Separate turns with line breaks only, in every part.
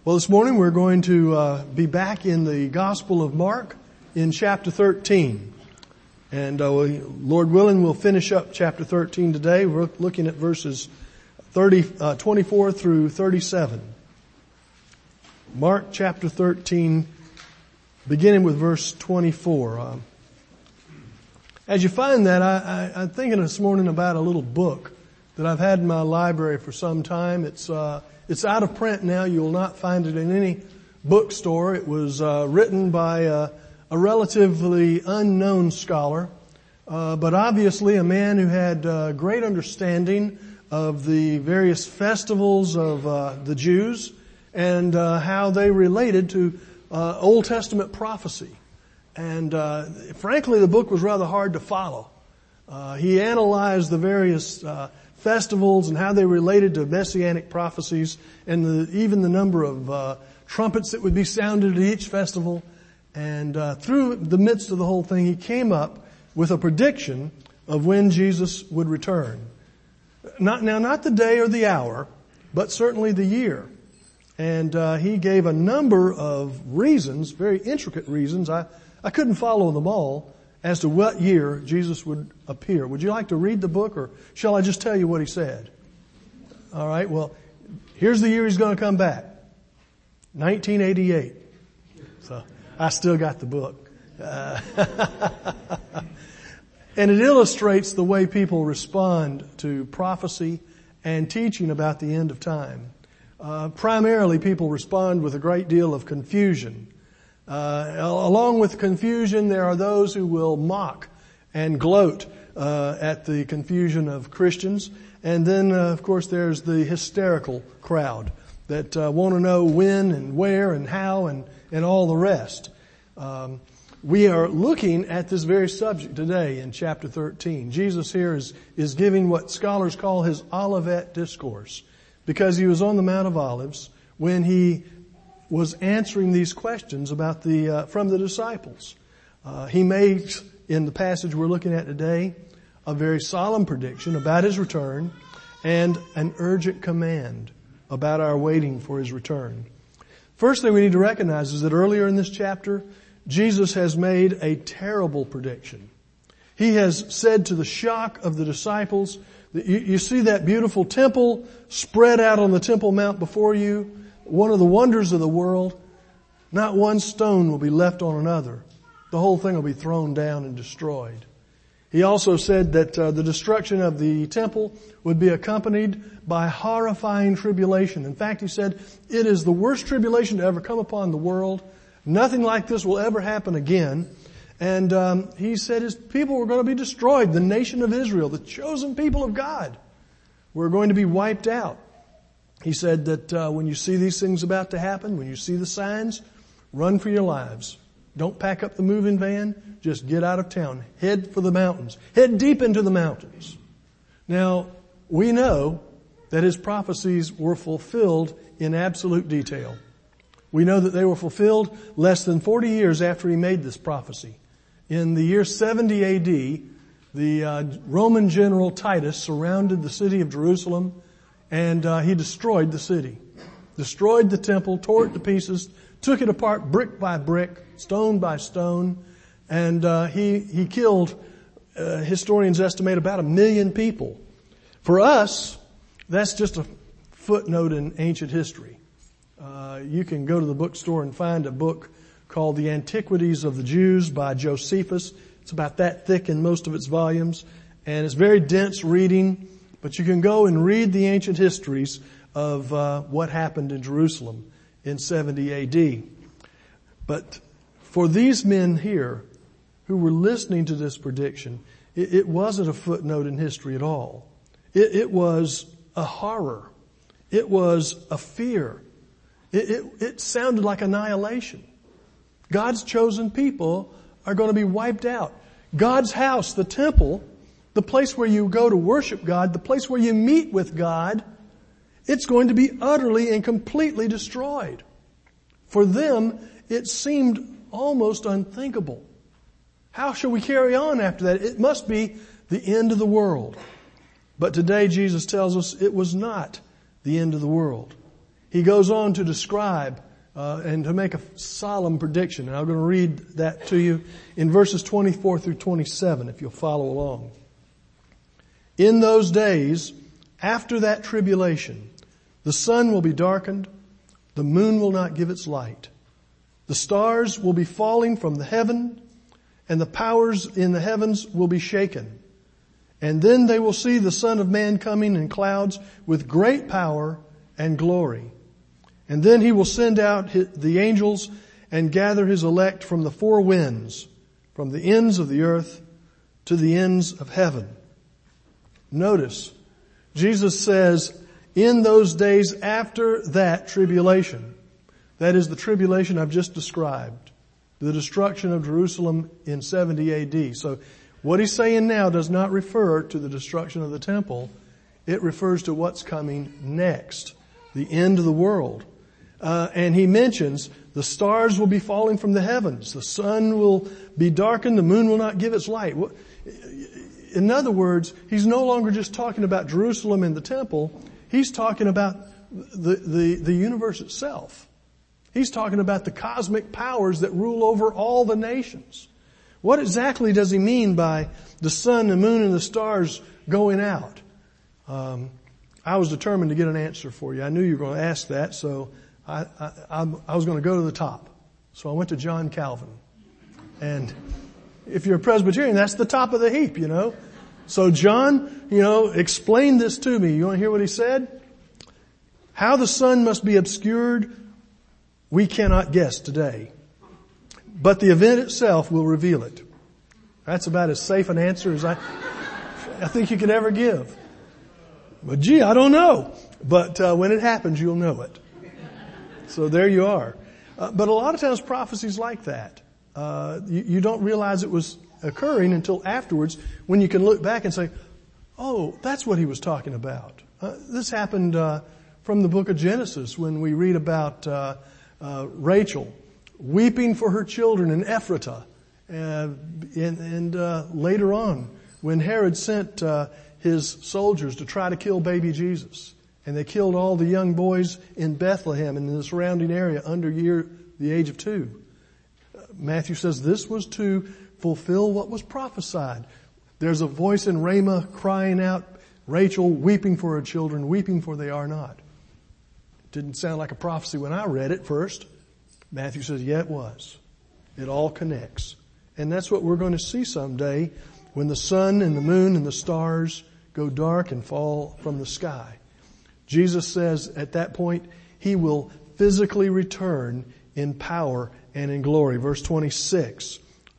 Well, this morning we're going to be back in the Gospel of Mark in chapter 13. And Lord willing, we'll finish up chapter 13 today. We're looking at verses 24 through 37. Mark chapter 13, beginning with verse 24. As you find that, I'm thinking this morning about a little book that I've had in my library for some time. It's out of print now. You'll not find it in any bookstore. It was written by a relatively unknown scholar, but obviously a man who had great understanding of the various festivals of the Jews and how they related to Old Testament prophecy. And frankly, the book was rather hard to follow. He analyzed the various festivals and how they related to messianic prophecies and even the number of trumpets that would be sounded at each festival. And through the midst of the whole thing, he came up with a prediction of when Jesus would return. Not the day or the hour, but certainly the year. And he gave a number of reasons, very intricate reasons. I couldn't follow them all, as to what year Jesus would appear. Would you like to read the book, or shall I just tell you what he said? All right, well, here's the year he's going to come back. 1988. So I still got the book. And it illustrates the way people respond to prophecy and teaching about the end of time. Primarily, people respond with a great deal of confusion. Along with confusion, there are those who will mock and gloat at the confusion of Christians. And then, of course, there's the hysterical crowd that want to know when and where and how and all the rest. We are looking at this very subject today in chapter 13. Jesus here is giving what scholars call his Olivet Discourse, because he was on the Mount of Olives when he was answering these questions about from the disciples. He made, in the passage we're looking at today, a very solemn prediction about his return and an urgent command about our waiting for his return. First thing we need to recognize is that earlier in this chapter, Jesus has made a terrible prediction. He has said, to the shock of the disciples, that you see that beautiful temple spread out on the Temple Mount before you, one of the wonders of the world. Not one stone will be left on another. The whole thing will be thrown down and destroyed. He also said that the destruction of the temple would be accompanied by horrifying tribulation. In fact, he said, it is the worst tribulation to ever come upon the world. Nothing like this will ever happen again. And he said his people were going to be destroyed. The nation of Israel, the chosen people of God, were going to be wiped out. He said that when you see these things about to happen, when you see the signs, run for your lives. Don't pack up the moving van. Just get out of town. Head for the mountains. Head deep into the mountains. Now, we know that his prophecies were fulfilled in absolute detail. We know that they were fulfilled less than 40 years after he made this prophecy. In the year 70 AD, the Roman general Titus surrounded the city of Jerusalem, and he destroyed the city, destroyed the temple, tore it to pieces, took it apart brick by brick, stone by stone, and he killed, historians estimate, about 1 million people. For us, that's just a footnote in ancient history. You can go to the bookstore and find a book called The Antiquities of the Jews by Josephus. It's about that thick in most of its volumes, and it's very dense reading. But you can go and read the ancient histories of what happened in Jerusalem in 70 AD. But for these men here who were listening to this prediction, it wasn't a footnote in history at all. It was a horror. It was a fear. It sounded like annihilation. God's chosen people are going to be wiped out. God's house, the temple, the place where you go to worship God, the place where you meet with God, it's going to be utterly and completely destroyed. For them, it seemed almost unthinkable. How shall we carry on after that? It must be the end of the world. But today Jesus tells us it was not the end of the world. he goes on to describe and to make a solemn prediction. And I'm going to read that to you in verses 24 through 27, if you'll follow along. In those days, after that tribulation, the sun will be darkened, the moon will not give its light. The stars will be falling from the heaven, and the powers in the heavens will be shaken. And then they will see the Son of Man coming in clouds with great power and glory. And then he will send out the angels and gather his elect from the four winds, from the ends of the earth to the ends of heaven. Notice, Jesus says, in those days after that tribulation, that is the tribulation I've just described, the destruction of Jerusalem in 70 AD. So what he's saying now does not refer to the destruction of the temple. It refers to what's coming next, the end of the world. And he mentions the stars will be falling from the heavens. The sun will be darkened. The moon will not give its light. In other words, he's no longer just talking about Jerusalem and the temple. He's talking about the universe itself. He's talking about the cosmic powers that rule over all the nations. What exactly does he mean by the sun, the moon, and the stars going out? I was determined to get an answer for you. I knew you were going to ask that, so I was going to go to the top. So I went to John Calvin. And if you're a Presbyterian, that's the top of the heap, you know. So John, explained this to me. You want to hear what he said? How the sun must be obscured, we cannot guess today. But the event itself will reveal it. That's about as safe an answer as I think you could ever give. But gee, I don't know. But when it happens, you'll know it. So there you are. But a lot of times prophecies like that, you don't realize it was occurring until afterwards when you can look back and say, oh, that's what he was talking about. This happened from the book of Genesis when we read about Rachel weeping for her children in Ephratah. And later on, when Herod sent his soldiers to try to kill baby Jesus, and they killed all the young boys in Bethlehem and in the surrounding area under the age of 2. Matthew says this was to fulfill what was prophesied. There's a voice in Ramah crying out, Rachel weeping for her children, weeping for they are not. It didn't sound like a prophecy when I read it first. Matthew says, yeah, it was. It all connects. And that's what we're going to see someday when the sun and the moon and the stars go dark and fall from the sky. Jesus says at that point, he will physically return in power and in glory. Verse 26.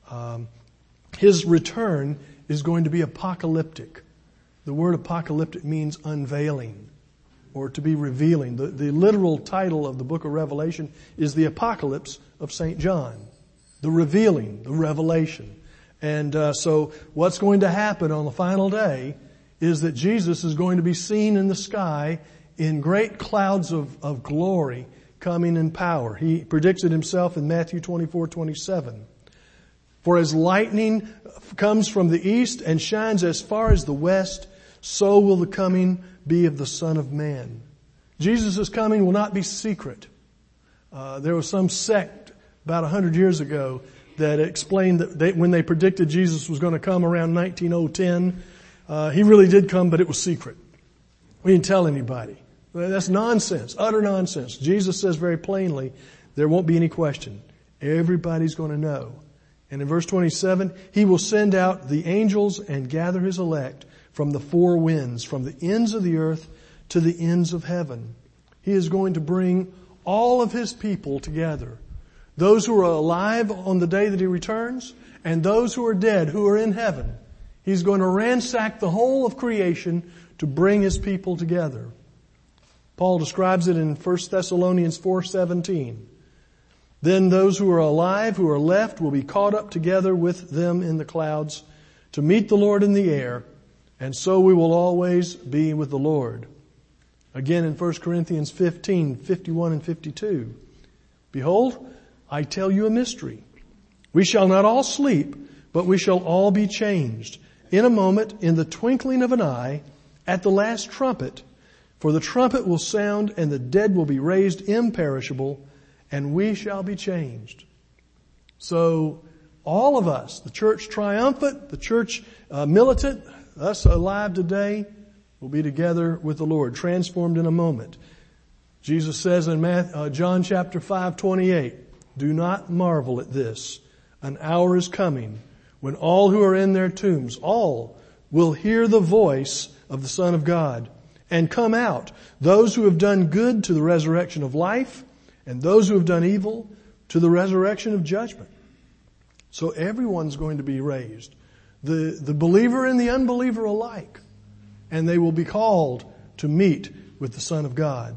His return is going to be apocalyptic. The word apocalyptic means unveiling or to be revealing. The literal title of the book of Revelation is the Apocalypse of St. John. The revealing, the revelation. And so what's going to happen on the final day is that Jesus is going to be seen in the sky in great clouds of glory coming in power. He predicts it himself in Matthew 24:27. For as lightning comes from the east and shines as far as the west, so will the coming be of the Son of Man. Jesus' coming will not be secret. There was some sect about 100 years ago that explained that when they predicted Jesus was going to come around 1910, he really did come, but it was secret. We didn't tell anybody. That's nonsense, utter nonsense. Jesus says very plainly, there won't be any question. Everybody's going to know. And in verse 27, he will send out the angels and gather his elect from the four winds, from the ends of the earth to the ends of heaven. He is going to bring all of his people together. Those who are alive on the day that he returns and those who are dead, who are in heaven. He's going to ransack the whole of creation to bring his people together. Paul describes it in 1 Thessalonians 4:17. Then those who are alive, who are left, will be caught up together with them in the clouds to meet the Lord in the air, and so we will always be with the Lord. Again in 1 Corinthians 15:51 and 52. Behold, I tell you a mystery. We shall not all sleep, but we shall all be changed. In a moment, in the twinkling of an eye, at the last trumpet. For the trumpet will sound, and the dead will be raised imperishable, and we shall be changed. So all of us, the church triumphant, the church militant, us alive today, will be together with the Lord, transformed in a moment. Jesus says in John chapter 5:28, do not marvel at this. An hour is coming when all who are in their tombs, all will hear the voice of the Son of God and come out. Those who have done good to the resurrection of life, and those who have done evil to the resurrection of judgment. So everyone's going to be raised. The believer and the unbeliever alike. And they will be called to meet with the Son of God.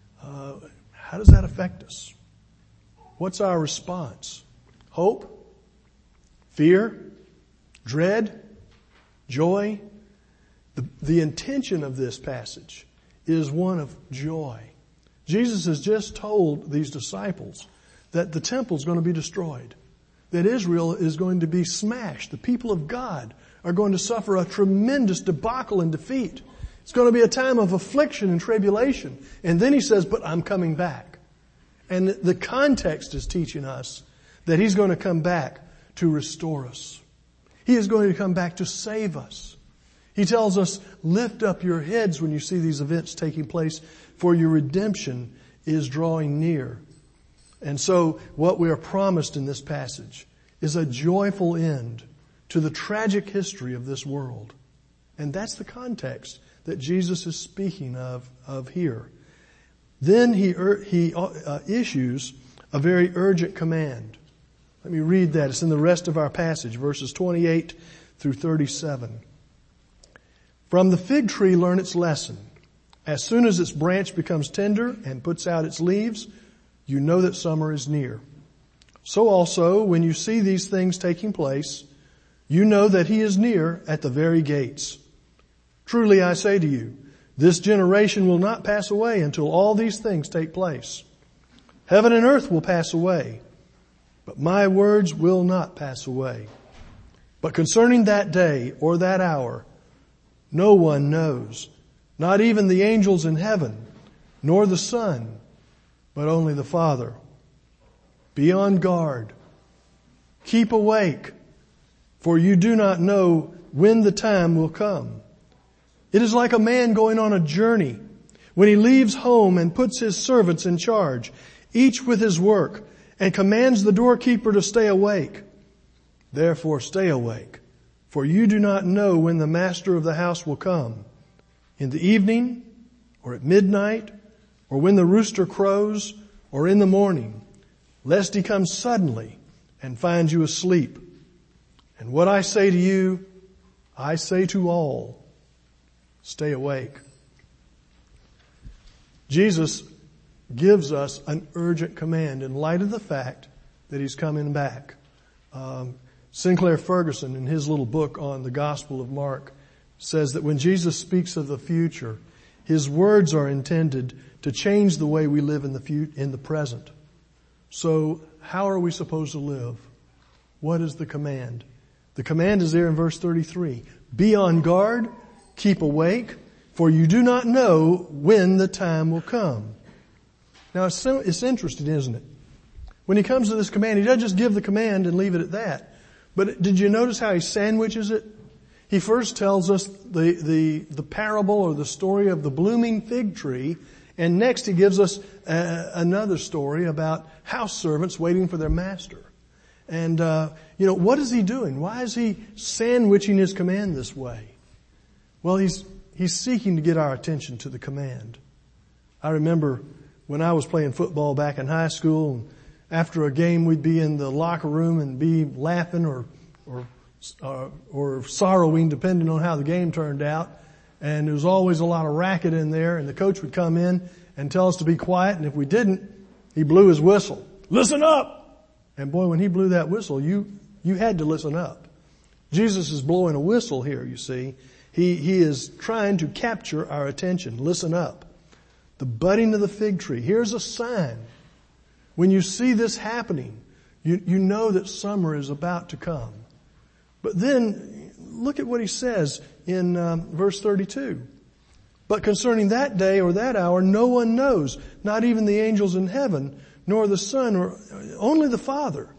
How does that affect us? What's our response? Hope? Fear? Dread? Joy? The intention of this passage is one of joy. Jesus has just told these disciples that the temple is going to be destroyed, that Israel is going to be smashed. The people of God are going to suffer a tremendous debacle and defeat. It's going to be a time of affliction and tribulation. And then he says, but I'm coming back. And the context is teaching us that he's going to come back to restore us. He is going to come back to save us. He tells us, lift up your heads when you see these events taking place, for your redemption is drawing near. And so what we are promised in this passage is a joyful end to the tragic history of this world. And that's the context that Jesus is speaking of here. Then he issues a very urgent command. Let me read that. It's in the rest of our passage, verses 28 through 37. From the fig tree learn its lesson. As soon as its branch becomes tender and puts out its leaves, you know that summer is near. So also, when you see these things taking place, you know that he is near at the very gates. Truly I say to you, this generation will not pass away until all these things take place. Heaven and earth will pass away, but my words will not pass away. But concerning that day or that hour, no one knows, not even the angels in heaven, nor the Son, but only the Father. Be on guard. Keep awake, for you do not know when the time will come. It is like a man going on a journey when he leaves home and puts his servants in charge, each with his work, and commands the doorkeeper to stay awake. Therefore stay awake, for you do not know when the master of the house will come, in the evening, or at midnight, or when the rooster crows, or in the morning, lest he come suddenly and find you asleep. And what I say to you, I say to all, stay awake. Jesus gives us an urgent command in light of the fact that he's coming back. Sinclair Ferguson, in his little book on the Gospel of Mark, says that when Jesus speaks of the future, his words are intended to change the way we live in the present. So how are we supposed to live? What is the command? The command is there in verse 33. Be on guard, keep awake, for you do not know when the time will come. Now it's interesting, isn't it? When he comes to this command, he doesn't just give the command and leave it at that. But did you notice how he sandwiches it? He first tells us the parable or the story of the blooming fig tree, and next he gives us another story about house servants waiting for their master. And what is he doing? Why is he sandwiching his command this way? Well, he's seeking to get our attention to the command. I remember when I was playing football back in high school, and after a game we'd be in the locker room and be laughing or sorrowing, depending on how the game turned out. And there was always a lot of racket in there, and the coach would come in and tell us to be quiet, and if we didn't, he blew his whistle. Listen up! And boy, when he blew that whistle, you had to listen up. Jesus is blowing a whistle here, you see. He is trying to capture our attention. Listen up. The budding of the fig tree. Here's a sign. When you see this happening, you know that summer is about to come. But then, look at what he says in verse 32. But concerning that day or that hour, no one knows, not even the angels in heaven, nor the Son, or only the Father.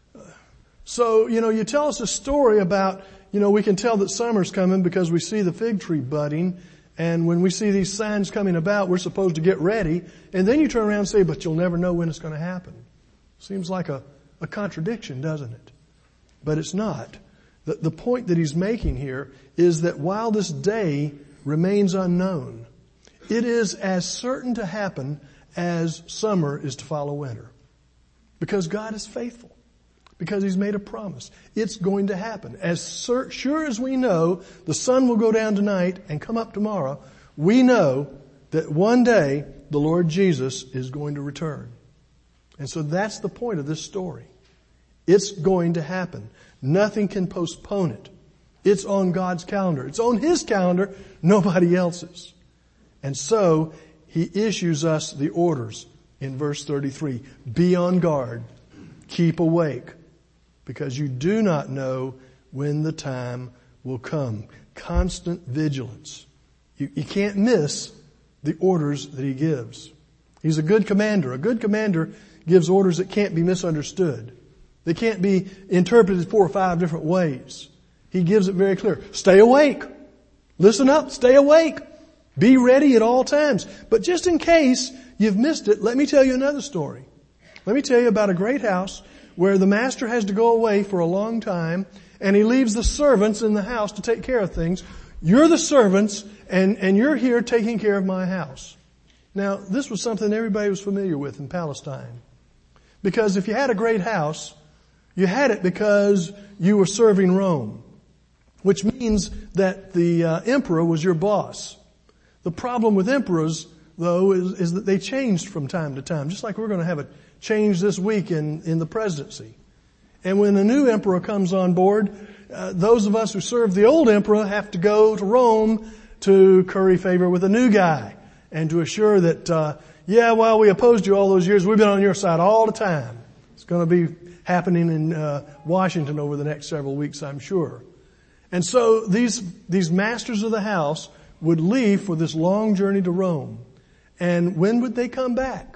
So, you tell us a story about, we can tell that summer's coming because we see the fig tree budding. And when we see these signs coming about, we're supposed to get ready. And then you turn around and say, but you'll never know when it's going to happen. Seems like a contradiction, doesn't it? But it's not. The point that he's making here is that while this day remains unknown, it is as certain to happen as summer is to follow winter. Because God is faithful. Because he's made a promise. It's going to happen. As sure as we know the sun will go down tonight and come up tomorrow, we know that one day the Lord Jesus is going to return. And so that's the point of this story. It's going to happen. Nothing can postpone it. It's on God's calendar. It's on his calendar, nobody else's. And so he issues us the orders in verse 33. Be on guard. Keep awake. Because you do not know when the time will come. Constant vigilance. You can't miss the orders that he gives. He's a good commander. A good commander gives orders that can't be misunderstood. They can't be interpreted 4 or 5 different ways. He gives it very clear. Stay awake. Listen up. Stay awake. Be ready at all times. But just in case you've missed it, let me tell you another story. Let me tell you about a great house where the master has to go away for a long time and he leaves the servants in the house to take care of things. You're the servants and you're here taking care of my house. Now, this was something everybody was familiar with in Palestine. Because if you had a great house, you had it because you were serving Rome. Which means that the emperor was your boss. The problem with emperors, though, is that they changed from time to time. Just like we're going to have a change this week in the presidency. And when a new emperor comes on board, those of us who served the old emperor have to go to Rome to curry favor with a new guy. And to assure that, while we opposed you all those years, we've been on your side all the time. It's going to be happening in Washington over the next several weeks, I'm sure. And so these masters of the house would leave for this long journey to Rome. And when would they come back?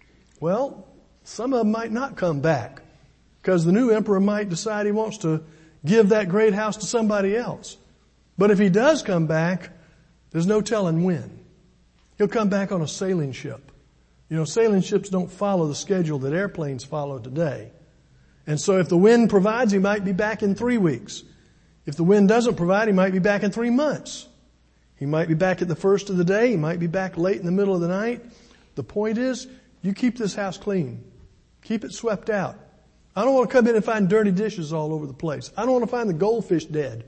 Well, some of them might not come back because the new emperor might decide he wants to give that great house to somebody else. But if he does come back, there's no telling when. He'll come back on a sailing ship. Sailing ships don't follow the schedule that airplanes follow today. And so if the wind provides, he might be back in 3 weeks. If the wind doesn't provide, he might be back in 3 months. He might be back at the first of the day. He might be back late in the middle of the night. The point is, you keep this house clean. Keep it swept out. I don't want to come in and find dirty dishes all over the place. I don't want to find the goldfish dead.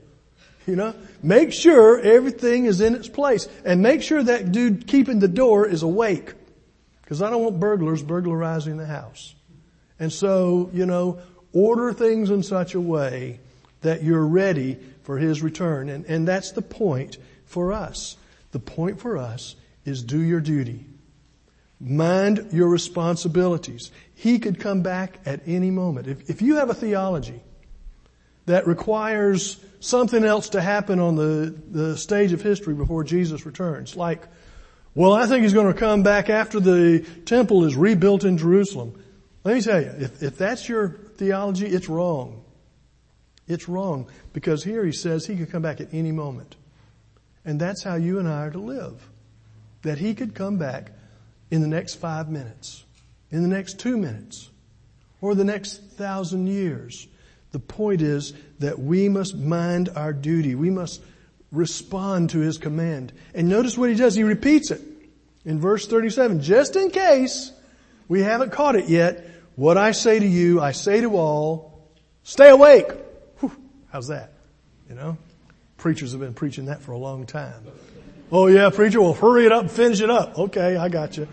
Make sure everything is in its place. And make sure that dude keeping the door is awake. Because I don't want burglars burglarizing the house. And so, order things in such a way that you're ready for his return. And that's the point for us. The point for us is do your duty. Mind your responsibilities. He could come back at any moment. If you have a theology that requires something else to happen on the stage of history before Jesus returns, like, well, I think he's going to come back after the temple is rebuilt in Jerusalem. Let me tell you, if that's your theology, it's wrong. It's wrong because here he says he could come back at any moment. And that's how you and I are to live. That he could come back in the next 5 minutes, in the next 2 minutes, or the next 1,000 years. The point is that we must mind our duty. We must respond to his command. And notice what he does. He repeats it in verse 37. Just in case we haven't caught it yet, what I say to you, I say to all, stay awake. Whew, how's that? Preachers have been preaching that for a long time. Oh yeah, preacher, well hurry it up and finish it up. Okay, I got you.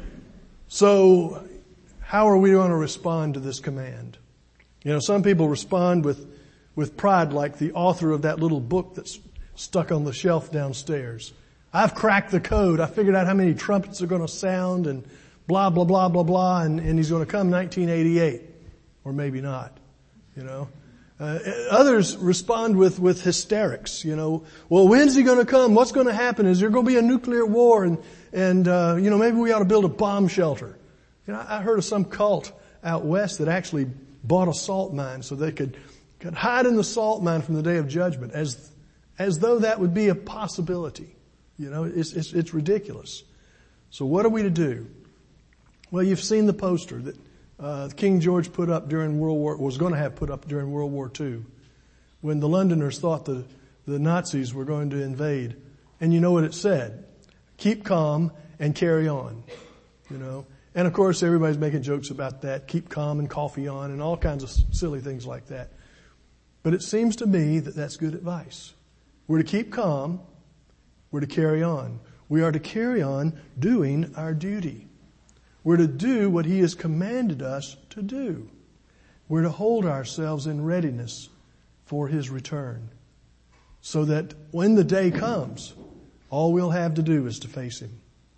So, how are we going to respond to this command? Some people respond with pride like the author of that little book that's stuck on the shelf downstairs. I've cracked the code. I figured out how many trumpets are going to sound and blah, blah, blah, blah, blah, and he's going to come 1988. Or maybe not, Others respond with hysterics, Well, when's he going to come? What's going to happen? Is there going to be a nuclear war? And maybe we ought to build a bomb shelter. I heard of some cult out west that actually bought a salt mine so they could hide in the salt mine from the day of judgment, as though that would be a possibility. It's ridiculous. So what are we to do? Well, you've seen the poster that King George put up was going to have put up during World War II, when the Londoners thought the Nazis were going to invade. And you know what it said? Keep calm and carry on. And of course everybody's making jokes about that. Keep calm and coffee on and all kinds of silly things like that. But it seems to me that that's good advice. We're to keep calm. We're to carry on. We are to carry on doing our duty. We're to do what He has commanded us to do. We're to hold ourselves in readiness for His return, so that when the day comes, all we'll have to do is to face Him.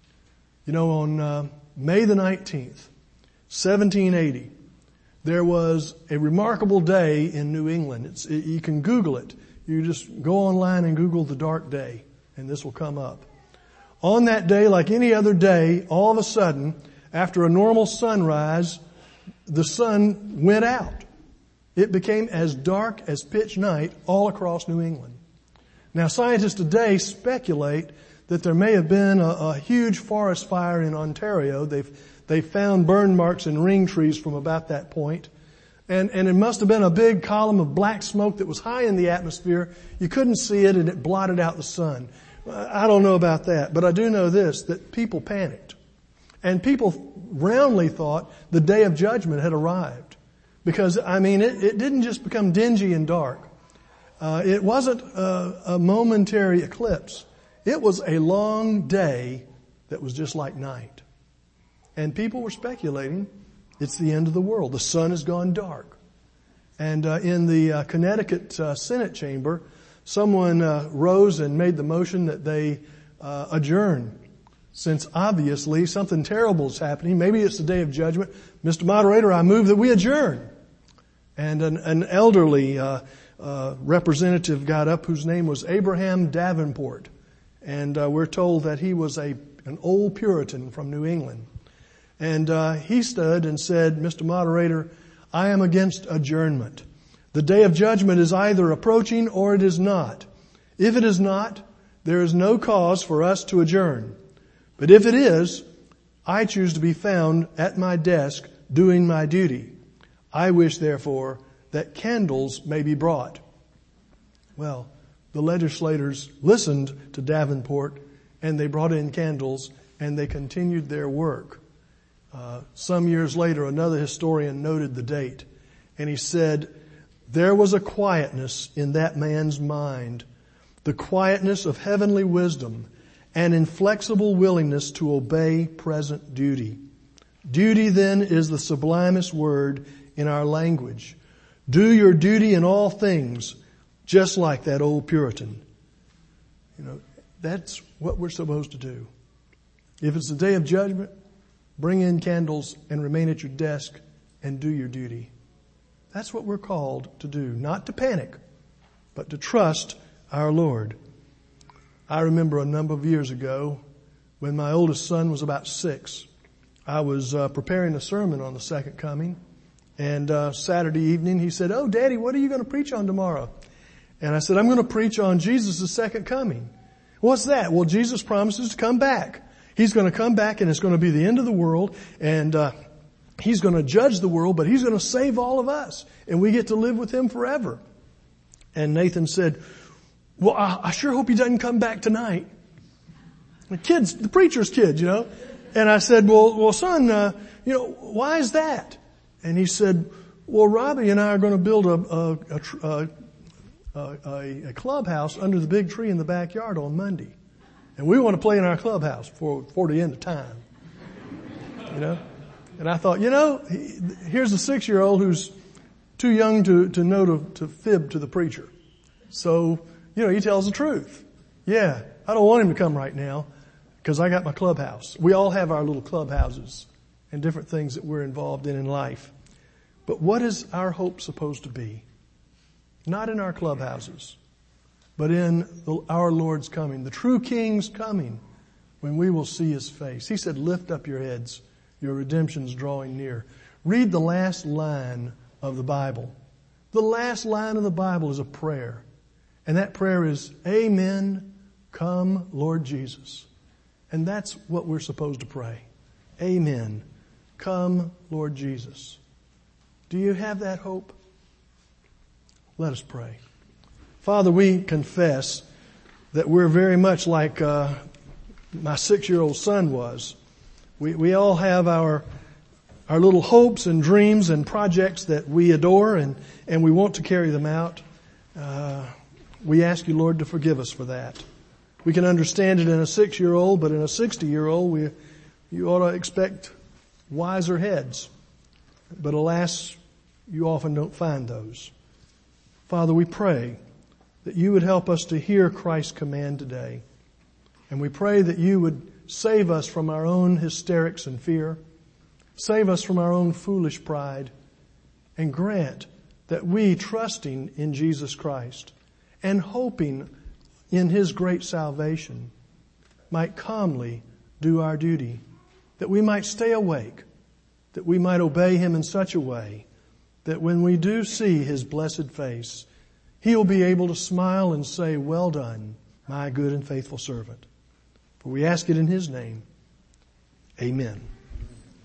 On May the 19th, 1780, there was a remarkable day in New England. You can Google it. You just go online and Google the dark day, and this will come up. On that day, like any other day, all of a sudden, after a normal sunrise, the sun went out. It became as dark as pitch night all across New England. Now, scientists today speculate that there may have been a huge forest fire in Ontario. They've found burn marks in ring trees from about that point. And it must have been a big column of black smoke that was high in the atmosphere. You couldn't see it, and it blotted out the sun. I don't know about that, but I do know this, that people panicked. And people roundly thought the day of judgment had arrived. Because, it didn't just become dingy and dark. It wasn't a momentary eclipse. It was a long day that was just like night. And people were speculating it's the end of the world. The sun has gone dark. And in the Connecticut Senate chamber, someone rose and made the motion that they adjourn, since obviously something terrible is happening. Maybe it's the day of judgment. Mr. Moderator, I move that we adjourn. And an elderly representative got up whose name was Abraham Davenport. And we're told that he was an old Puritan from New England. And he stood and said, Mr. Moderator, I am against adjournment. The day of judgment is either approaching or it is not. If it is not, there is no cause for us to adjourn. But if it is, I choose to be found at my desk doing my duty. I wish, therefore, that candles may be brought. Well, the legislators listened to Davenport, and they brought in candles, and they continued their work. Some years later, another historian noted the date, and he said, there was a quietness in that man's mind, the quietness of heavenly wisdom, an inflexible willingness to obey present duty. Duty, then, is the sublimest word in our language. Do your duty in all things, just like that old Puritan. That's what we're supposed to do. If it's the day of judgment, bring in candles and remain at your desk and do your duty. That's what we're called to do. Not to panic, but to trust our Lord. I remember a number of years ago when my oldest son was about 6. I was preparing a sermon on the second coming. And Saturday evening he said, "Oh, Daddy, what are you going to preach on tomorrow?" And I said, "I'm going to preach on Jesus' second coming." "What's that?" "Well, Jesus promises to come back. He's going to come back and it's going to be the end of the world. And He's going to judge the world, but He's going to save all of us. And we get to live with Him forever." And Nathan said, "Well, I sure hope He doesn't come back tonight." The preacher's kid, And I said, well, son, why is that? And he said, "Well, Robbie and I are going to build a clubhouse under the big tree in the backyard on Monday. And we want to play in our clubhouse before the end of time." And I thought, here's a 6-year-old who's too young to know to fib to the preacher. So, he tells the truth. Yeah, I don't want him to come right now because I got my clubhouse. We all have our little clubhouses and different things that we're involved in life. But what is our hope supposed to be? Not in our clubhouses, but in our Lord's coming, the true King's coming, when we will see His face. He said, lift up your heads, your redemption's drawing near. Read the last line of the Bible. The last line of the Bible is a prayer. And that prayer is, Amen, come Lord Jesus. And that's what we're supposed to pray. Amen, come Lord Jesus. Do you have that hope? Let us pray. Father, we confess that we're very much like my 6-year-old son was. We all have our little hopes and dreams and projects that we adore and we want to carry them out. We ask you, Lord, to forgive us for that. We can understand it in a 6-year-old, but in a 60-year-old, you ought to expect wiser heads. But alas, you often don't find those. Father, we pray that you would help us to hear Christ's command today. And we pray that you would save us from our own hysterics and fear. Save us from our own foolish pride. And grant that we, trusting in Jesus Christ and hoping in His great salvation, might calmly do our duty. That we might stay awake. That we might obey Him in such a way that when we do see His blessed face, He'll be able to smile and say, well done, my good and faithful servant. For we ask it in His name. Amen.